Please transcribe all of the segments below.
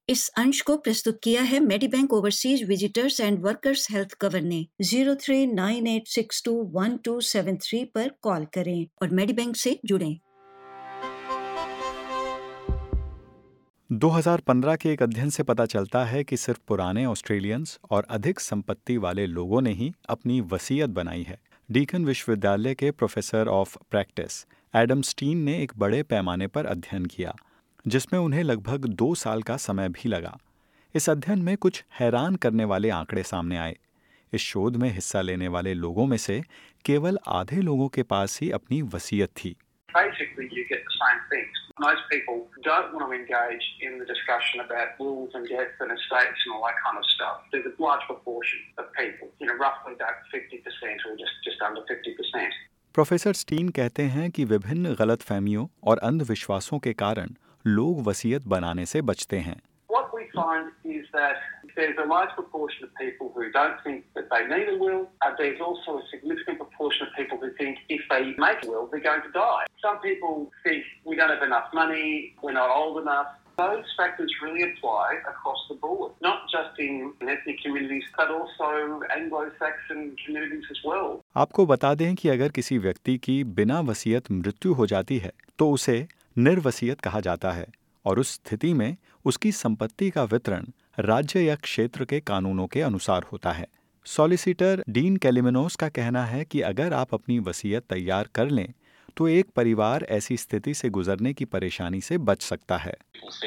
इस अंश को प्रस्तुत किया है Medibank overseas visitors and workers health cover ने। 0398621273 पर कॉल करें और मेडिबैंक से जुड़ें। 2015 के एक अध्ययन से पता चलता है कि सिर्फ पुराने ऑस्ट्रेलियंस और अधिक संपत्ति वाले लोगों ने ही अपनी वसीयत बनाई है। डीकन विश्वविद्यालय के professor of practice Adam Stein ने एक बड़े पैमाने पर अध्ययन किया, जिसमें उन्हें लगभग 2 साल का समय भी लगा। इस अध्ययन में कुछ हैरान करने वाले आंकड़े सामने आए। इस शोध में हिस्सा लेने वाले लोगों में से केवल आधे लोगों के पास ही अपनी वसीयत थी। Basically, you get the same things. Most people don't want to engage in the discussion about wills and deaths and estates and all that kind of stuff. There's a large proportion of people, roughly about 50% or just under 50%. Professor Stein कहते हैं कि विभिन्न गलतफहमियों और अंधविश्वासों के कारण लोग वसीयत बनाने से बचते हैं। What we find is that there's a large proportion of people who don't think that they need a will. There's also a significant proportion of people who think if they make a will, they're going to die. Some people think we don't have enough money, we're not old enough. Those factors really apply across the board, not just in ethnic communities, but also Anglo-Saxon communities as well. आपको बता दें कि अगर किसी व्यक्ति की बिना वसीयत मृत्यु हो जाती है तो उसे निर्वसीयत कहा जाता है और उस स्थिति में उसकी संपत्ति का वितरण राज्य या क्षेत्र के कानूनों के अनुसार होता है। सॉलिसिटर डीन कैलिमेनोस का कहना है कि अगर आप अपनी वसीयत तैयार कर लें तो एक परिवार ऐसी स्थिति से गुजरने की परेशानी से बच सकता है।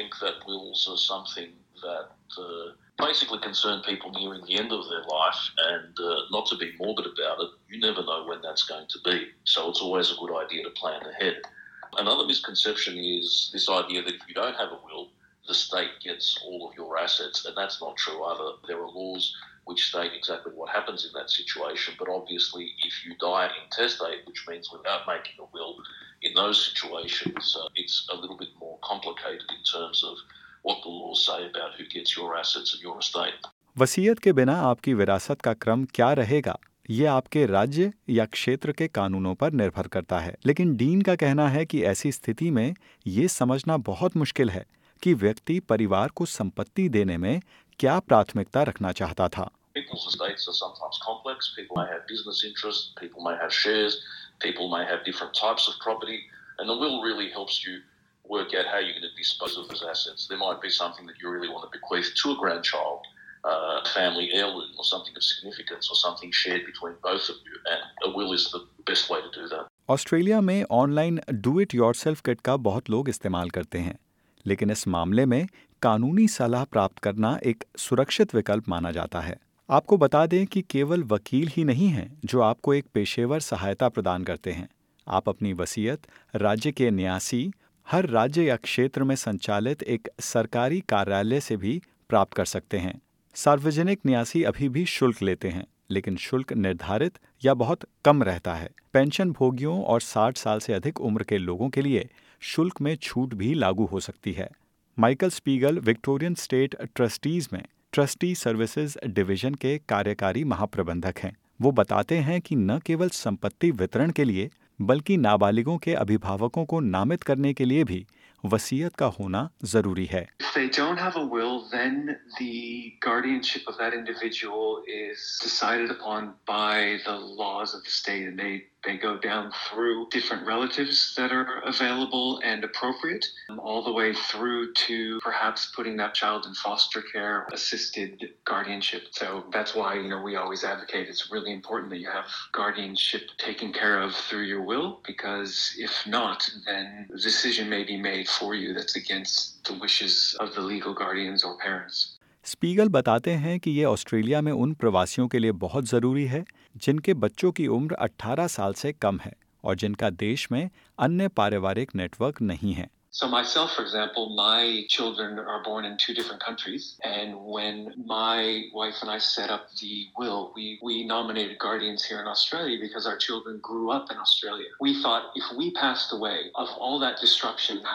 Basically concern people nearing the end of their life and not to be morbid about it. You never know when that's going to be. So it's always a good idea to plan ahead. Another misconception is this idea that if you don't have a will, the state gets all of your assets, and that's not true either. There are laws which state exactly what happens in that situation, but obviously if you die intestate, which means without making a will, in those situations it's a little bit more complicated in terms of what the laws say about who gets your assets and your estate. वसीयत के बिना आपकी विरासत का क्रम क्या रहेगा, ये आपके राज्य या क्षेत्र के कानूनों पर निर्भर करता है। लेकिन डीन का कहना है कि ऐसी स्थिति में ये समझना बहुत मुश्किल है कि व्यक्ति परिवार को संपत्ति देने में क्या प्राथमिकता रखना चाहता था। People's estates are sometimes complex. People may have business interests, people may have shares, people may have different types of property, and the will really helps you work out how you're going to dispose of those assets. There might be something that you really want to bequeath to a grandchild, family heirloom, or something of significance, or something shared between both of you, and a will is the best way to do that. Australia में online do it yourself kit का बहुत लोग इस्तेमाल करते हैं, लेकिन इस मामले में कानूनी सलाह प्राप्त करना एक सुरक्षित विकल्प माना जाता है। आपको बता दें कि केवल वकील ही नहीं हैं जो आपको एक पेशेवर सहायता प्रदान करते हैं। आप अपनी वसीयत राज्य के न्यासी, हर राज्य या क्षेत्र में संचालित एक सरकारी कार्यालय से भी प्राप्त कर सकते हैं। सार्वजनिक न्यासी अभी भी शुल्क लेते हैं, लेकिन शुल्क निर्धारित या बहुत कम रहता है। पेंशन भोगियों और 60 साल से अधिक उम्र के लोगों के लिए शुल्क में छूट भी लागू हो सकती है। Michael Spiegel Victorian State Trustees में ट्रस्टी सर्विसेज डिवीजन के कार्यकारी महाप्रबंधक हैं। वो बताते हैं कि न केवल संपत्ति वितरण के लिए बल्कि नाबालिगों के अभिभावकों को नामित करने के लिए भी वसीयत का होना जरूरी है। If they don't have a will, then the guardianship of that individual is decided upon by the laws of the state, and they go down through different relatives that are available and appropriate, all the way through to perhaps putting that child in foster care, assisted guardianship. So that's why, we always advocate it's really important that you have guardianship taken care of through your will, because if not, then a decision may be made for you that's against the wishes of the legal guardians or parents. Spiegel बताते हैं कि ये Australia में उन प्रवासियों के लिए बहुत ज़रूरी है जिनके बच्चों की उम्र 18 साल से कम है और जिनका देश में अन्य पारिवारिक नेटवर्क नहीं है। So myself, for example, my children are born in 2 different countries, and when my wife and I set up the will, we nominated guardians here in Australia because our children grew up in Australia. We thought if we passed away, of all that destruction, how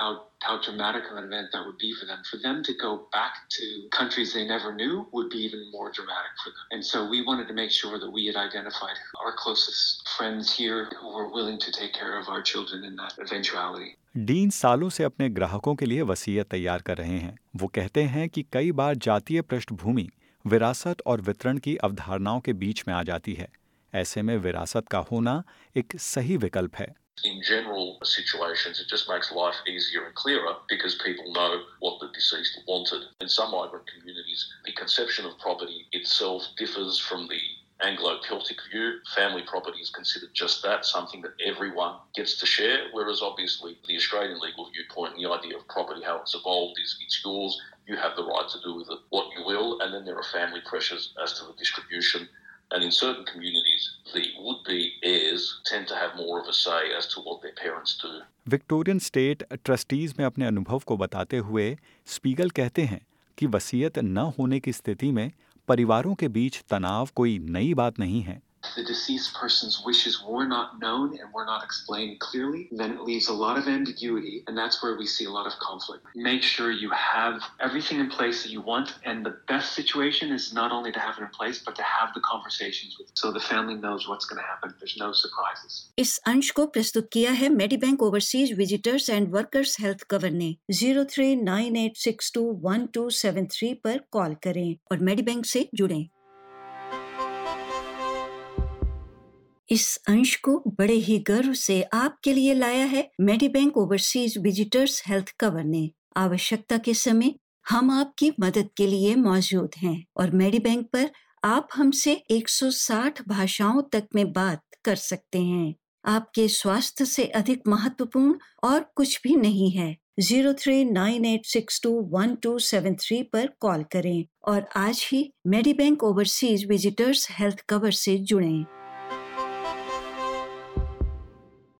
how dramatic of an event that would be for them. For them to go back to countries they never knew would be even more dramatic for them. And so we wanted to make sure that we had identified our closest friends here who were willing to take care of our children in that eventuality. Dean सालों से अपने ग्राहकों के लिए वसीयत तैयार कर रहे हैं। वो कहते हैं कि कई बार जातीय पृष्ठभूमि विरासत और वितरण की अवधारणाओं के बीच में आ जाती है। ऐसे में विरासत का होना एक सही विकल्प है। In general situations, it just makes life easier and clearer because people know what the deceased wanted. In some migrant communities, the conception of property itself differs from the Anglo-Celtic view. Family property is considered just that, something that everyone gets to share, whereas obviously the Australian legal viewpoint and the idea of property, how it's evolved, is it's yours, you have the right to do with it what you will, and then there are family pressures as to the distribution. And in certain communities, the would-be heirs tend to have more of a say as to what their parents do. Victorian State Trustees में अपने अनुभव को बताते हुए Spiegel कहते हैं कि वसीयत न होने की स्थिति में परिवारों के बीच तनाव कोई नई बात नहीं है। The deceased person's wishes were not known and were not explained clearly, then it leaves a lot of ambiguity, and that's where we see a lot of conflict. Make sure you have everything in place that you want, and the best situation is not only to have it in place, but to have the conversations with, so the family knows what's going to happen. There's no surprises. इस अंश को प्रस्तुत किया है Medibank overseas visitors and workers health cover ने। 0398621273 पर call करें और मेडीबैंक से जुड़ें। इस अंश को बड़े ही गर्व से आपके लिए लाया है Medibank overseas visitors health cover ने। आवश्यकता के समय हम आपकी मदद के लिए मौजूद हैं और मेडीबैंक पर आप हमसे 160 भाषाओं तक में बात कर सकते हैं। आपके स्वास्थ्य से अधिक महत्वपूर्ण और कुछ भी नहीं है। 0398621273 पर कॉल करें और आज ही Medibank overseas visitors health cover से जुड़ें।